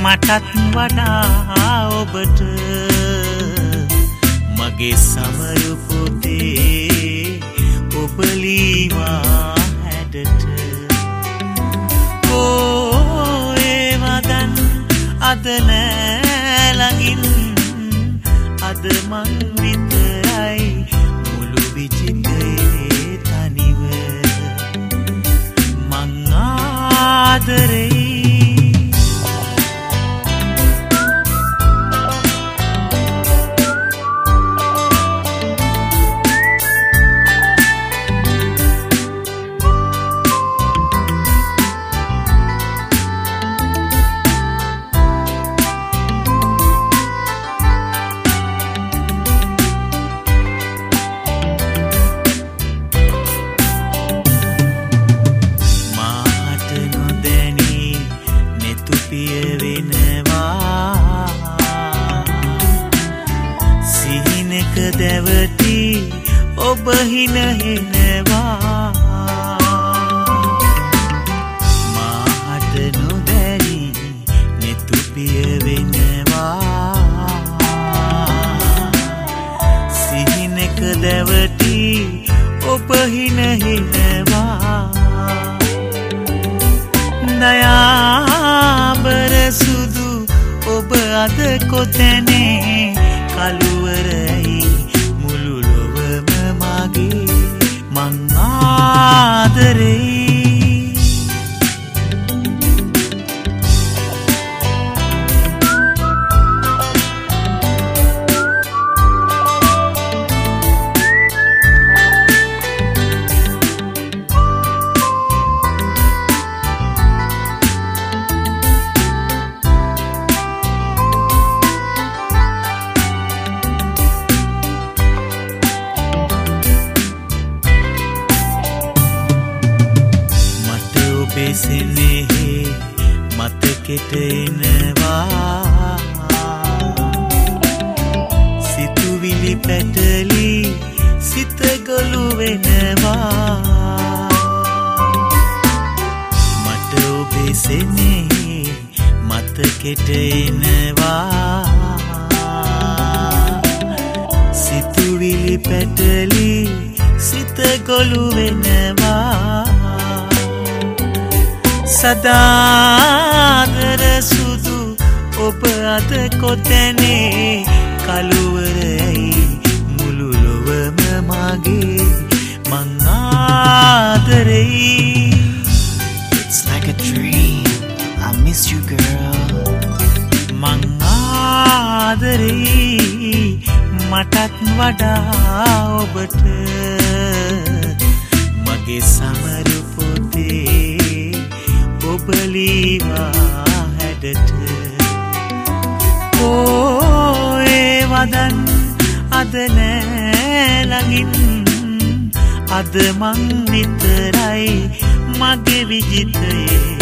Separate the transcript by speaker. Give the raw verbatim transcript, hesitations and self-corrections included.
Speaker 1: මටත් වඩා ඔබට මගේ සමරු පොතේ ඔබ ලීවා හැඩට ඕ ඒවදන් අද නෑ ළඟින් අද මං විතරයි මුළු විචිතේ තනිව මං ආදරේ දැවටි ඔබ හිනහෙනවා මාහට නොදැනි නෙතුපිය වෙනවා සිහිනක දැවටි ඔබ හිනහෙනවා දයාබර සුදු ඔබ අද කොතැනේ කළුවරයි මං ආදරේ සෙනෙහි මතකෙට එනවා සිතුවිලි පැටලි සිත ගොළු වෙනවා මට ඔබේ සෙනෙහි මතකෙට එනවා සිතුවිලි පැටලි සිත ගොළු වෙනවා සදාදර සුදු ඔබ අද කොතැනේ කළුවරයි මුළු ලොවම මගේ මං ආදරේ
Speaker 2: It's like a dream I miss you girl
Speaker 1: මං ආදරේ මටත් වඩා ඔබට මගේ සමරු පොතේ ඔබ ලීවා හැඩට ඕ ඒවදන් අද නෑ ළඟින් අද මං විතරයි මගේ විජිතයේ